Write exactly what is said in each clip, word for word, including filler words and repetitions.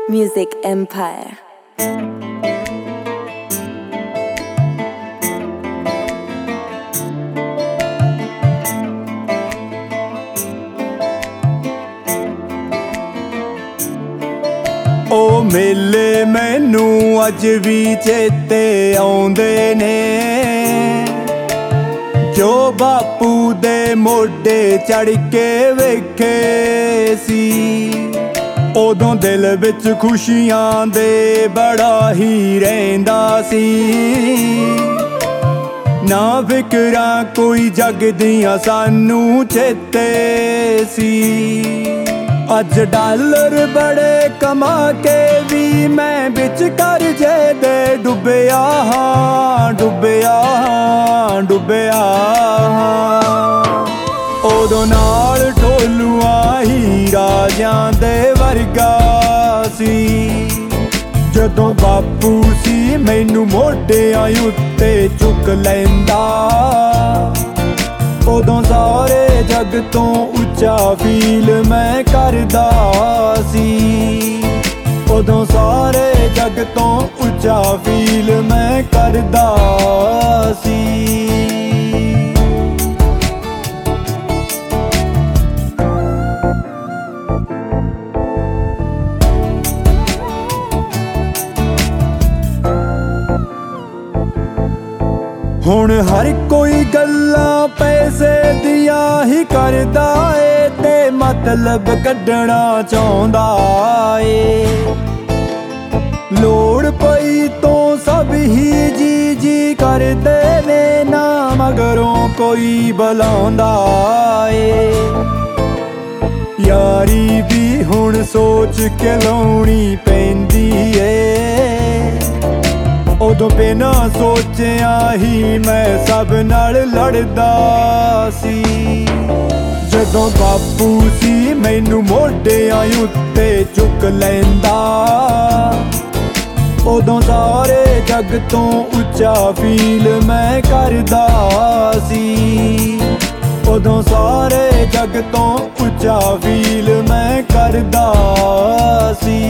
Music Empire. ओ मेले मैनू अज भी चेते आउंदे ने, जो बापू दे मोढे चढ़ के वेखे सी। उदों दिल विच खुशियां दे बड़ा ही रहिंदा सी। ना फिकरां कोई जग दियां सानू चेते सी। अज डॉलर बड़े कमा के भी मैं बिच करजे दे डुबिया हाँ डुबिया हाँ डुबिया हाँ। उदों नाल ढोलुआं ही राजां दे वर्गा सी। जदों बापू सी मैनू मोढियां उत्ते चुक लैंदा, उदों सारे जग तो उच्चा फील मैं करदा सी। उदों सारे जग तो उच्चा फील मैं करदा सी। हुण हर कोई गल्लां पैसे दिया ही करदा ए, ते मतलब कड्ढना चाहुंदा ए। लोड़ पई तो सब ही जी जी करदे ने, ना मगरों कोई बुलाउंदा ए। यारी भी हुण सोच के लाउणी पैंदी ए। उदों बिना सोचिया ही मैं सब नाल लड़दा सी। जदों बापू सी मैनू मोढियां उत्ते चुक लैंदा, उदों सारे जग तो उच्चा फील मैं करदा सी। उदों सारे जग तो उच्चा फील मैं करदा सी।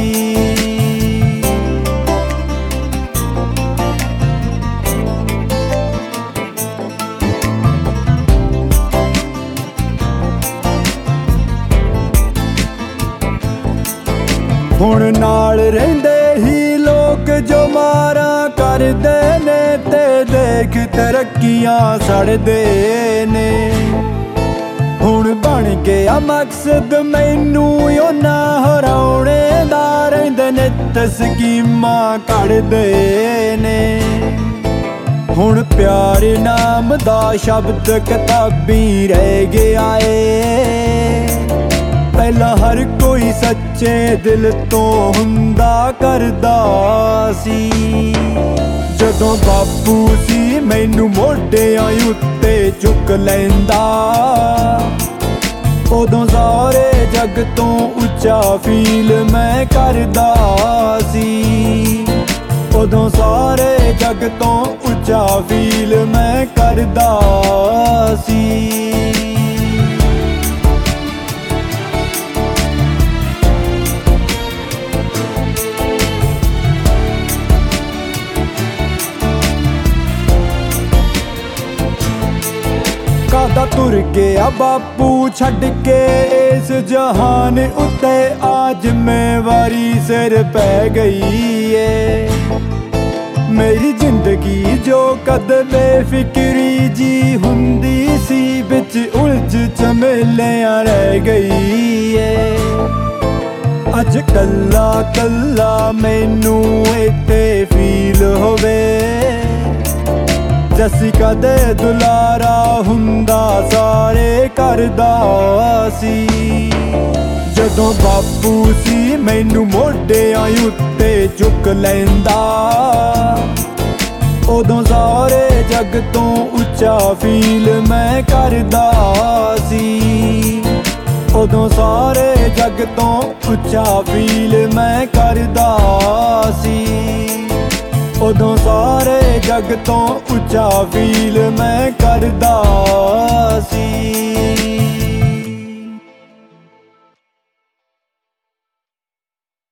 हुण नाल रहिंदे ही लोग जो मारा करदे ने, ते देख तरक्कियां सड़दे ने। हुण बन गया मकसद मैनू उन्हां हराउणे दा, रहिंदे नित स्कीमां कढदे ने। हुण प्यार नाम दा शब्द किताबी रह गया ए। पहला हर कोई सच्चे दिल तो हुंदा करदा सी। जदों बापू सी मैनू मोढियां उत्ते चुक लैंदा, उदों सारे जग तो उच्चा फील मैं करदा सी। उदों सारे जग तो उच्चा फील मैं करदा सी। कादा तुर गया बापू छड़ के इस जहान उत्ते, आज जिम्मेवारी सिर पै गई है। मेरी जिंदगी जो कद बेफिक्री जी हुंदी सी, बिच उलझ झमेलियां रह गई है। अज कल्ला कल्ला मैनू इत्ते फील होवे, जसी कदे दुलारा हुंदा सारे करदा सी। जदों बापू सी मैनू मोढियां उत्ते चुक लैंदा, उदों सारे जग तो उच्चा फील मैं करदा सी। उदों सारे जग तो उच्चा फील मैं करदा सी। उदों सारे जग तो उच्चा फील मैं करदा सी।